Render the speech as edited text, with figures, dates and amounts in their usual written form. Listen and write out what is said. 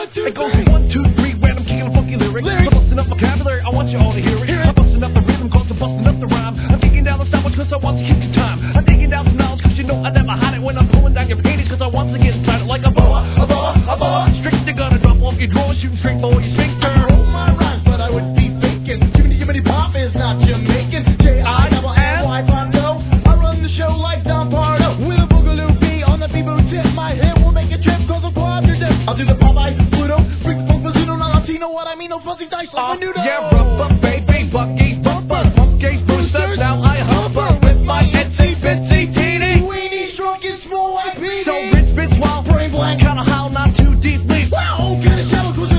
It goes 1, 2, 3, when I'm kicking a funky lyric. I'm busting up vocabulary, I want you all to hear it. I'm busting up the rhythm, cause I'm busting up the rhyme. I'm kicking down the style cause I want to keep your time. I'm digging down the knowledge cause you know I never hide it. When I'm pulling down your panties cause I want to get inside it like a boa, a boa, a boa. Strictly gonna drop off your drawers, shooting straight for your sphincter. Roll my rhymes, but I would be faking. Jiminy Pop is not Jamaican. J-I-double-N-Y Pondo. I run the show like Don Pardo. With a boogaloo bee on the bebop tip. My hit will make a trip cause I'm quadruple. I'll do the Popeye, Pluto, freak funk, bazooto, no Latino. What I mean, no fuzzy dice like a noodle. Yeah, rubber, baby, buckies, bumpers, pumpkins, boosters. Now I hover with my itsy bitsy teeny weenie, strong and small like me. So rich, bitch, wild, brain blank, kinda howl, not too deeply. Wow, kind of shallow, cause